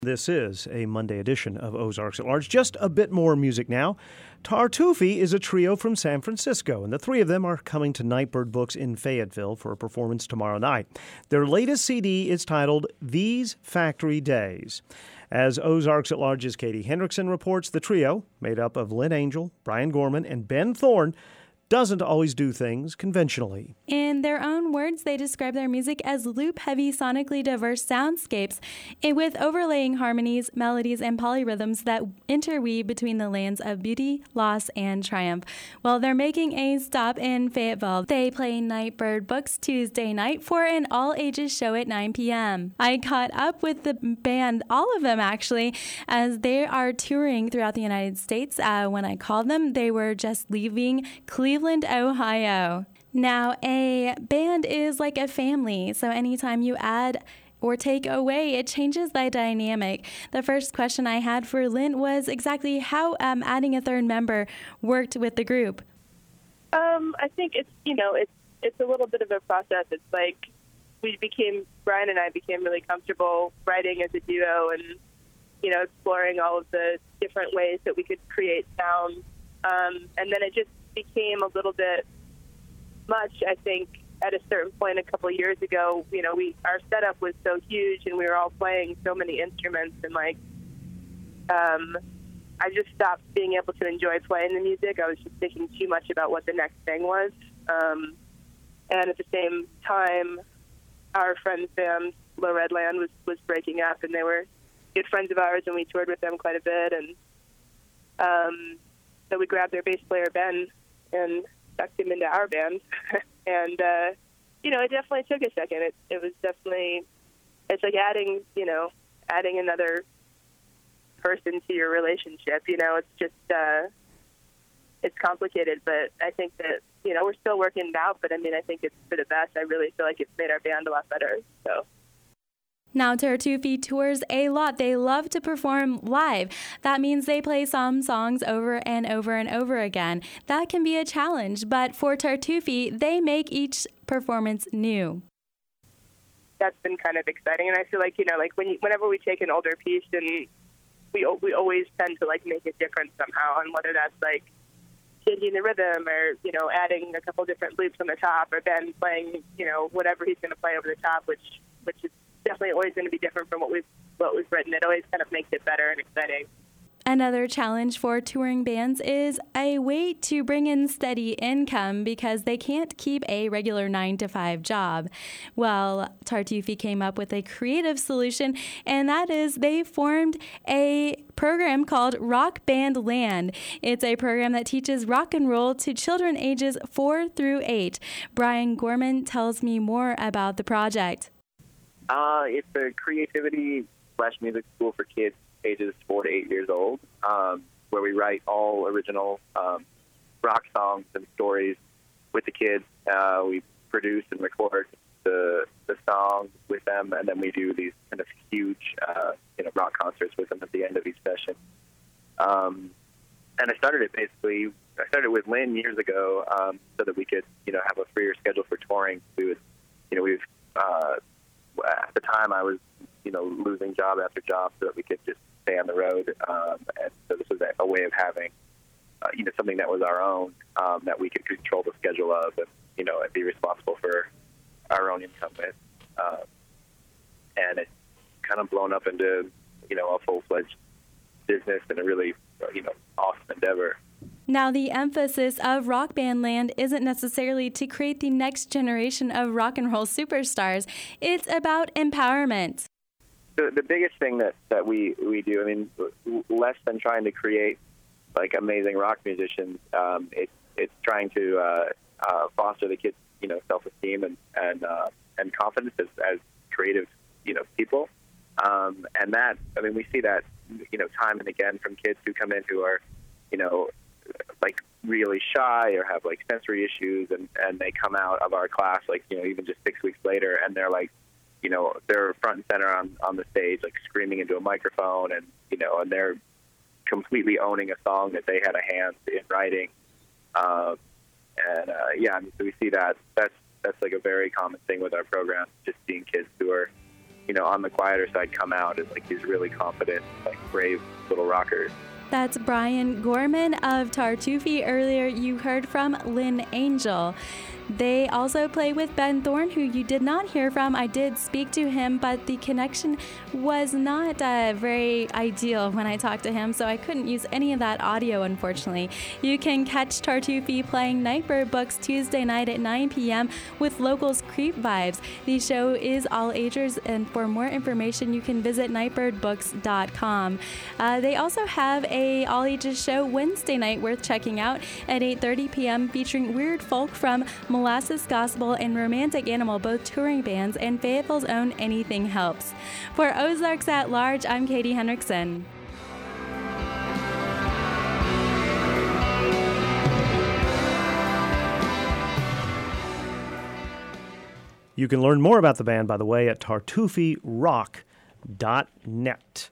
This is a Monday edition of Ozarks at Large. Just a bit more music now. Tartuffe is a trio from San Francisco, and the three of them are coming to Nightbird Books in Fayetteville for a performance tomorrow night. Their latest CD is titled These Factory Days. As Ozarks at Large's Katie Hendrickson reports, the trio, made up of Lynn Angel, Brian Gorman, and Ben Thorne, doesn't always do things conventionally. In their own words, they describe their music as loop-heavy, sonically diverse soundscapes with overlaying harmonies, melodies, and polyrhythms that interweave between the lands of beauty, loss, and triumph. Well, they're making a stop in Fayetteville. They play Nightbird Books Tuesday night for an all-ages show at 9 p.m. I caught up with the band, all of them actually, as they are touring throughout the United States. When I called them, they were just leaving Cleveland, Ohio. Now, a band is like a family, so anytime you add or take away, it changes the dynamic. The first question I had for Lynn was exactly how adding a third member worked with the group. I think it's a little bit of a process. It's like Brian and I became really comfortable writing as a duo and, exploring all of the different ways that we could create sound. And then it just became a little bit much, I think, at a certain point a couple of years ago. Our setup was so huge and we were all playing so many instruments, and I just stopped being able to enjoy playing the music. I was just thinking too much about what the next thing was. And at the same time, our friend's band, Low Red Land, was breaking up, and they were good friends of ours, and we toured with them quite a bit. And so we grabbed their bass player, Ben, and sucked him into our band. And, it definitely took a second. It was definitely, it's like adding another person to your relationship. It's just, it's complicated, but I think that, we're still working it out, but I think it's for the best. I really feel like it's made our band a lot better, so. Now, Tartuffe tours a lot. They love to perform live. That means they play some songs over and over and over again. That can be a challenge, but for Tartuffe, they make each performance new. That's been kind of exciting, and I feel like, whenever we take an older piece, and we always tend to, make it different somehow, and whether that's, changing the rhythm or, adding a couple different loops on the top, or then playing, whatever he's going to play over the top, which is definitely always going to be different from what we've written. It always kind of makes it better and exciting. Another challenge for touring bands is a way to bring in steady income because they can't keep a regular 9-to-5 job. Well, Tartuffe came up with a creative solution, and that is they formed a program called Rock Band Land. It's a program that teaches rock and roll to children ages 4 through 8. Brian Gorman tells me more about the project. It's a creativity/music school for kids ages 4 to 8 years old, where we write all original rock songs and stories with the kids. We produce and record the songs with them, and then we do these kind of huge rock concerts with them at the end of each session. And I started with Lynn years ago so that we could have a freer schedule for touring. At the time I was losing job after job so that we could just stay on the road, and so this was a way of having something that was our own, that we could control the schedule of, and and be responsible for our own income with, and it's kind of blown up into a full-fledged business and a really awesome endeavor. Now, the emphasis of Rock Band Land isn't necessarily to create the next generation of rock and roll superstars. It's about empowerment. The biggest thing that we do, less than trying to create amazing rock musicians, it's trying to foster the kids' self-esteem and confidence as creative people, and that we see that time and again from kids who come in who are really shy or have sensory issues, and they come out of our class even just 6 weeks later, and they're they're front and center on the stage, screaming into a microphone, and and they're completely owning a song that they had a hand in writing. So we see that that's a very common thing with our program, just seeing kids who are on the quieter side come out as like these really confident, like brave little rockers. That's Brian Gorman of Tartuffe. Earlier you heard from Lynn Angel. They also play with Ben Thorne, who you did not hear from. I did speak to him, but the connection was not very ideal when I talked to him, so I couldn't use any of that audio, unfortunately. You can catch Tartuffe playing Nightbird Books Tuesday night at 9 p.m. with Locals Creep Vibes. The show is all ages, and for more information, you can visit nightbirdbooks.com. They also have a all ages show Wednesday night worth checking out at 8:30 p.m. featuring weird folk from Molasses Gospel and Romantic Animal, both touring bands, and Fayetteville's own Anything Helps. For Ozarks at Large, I'm Katie Henriksen. You can learn more about the band, by the way, at tartufferock.net.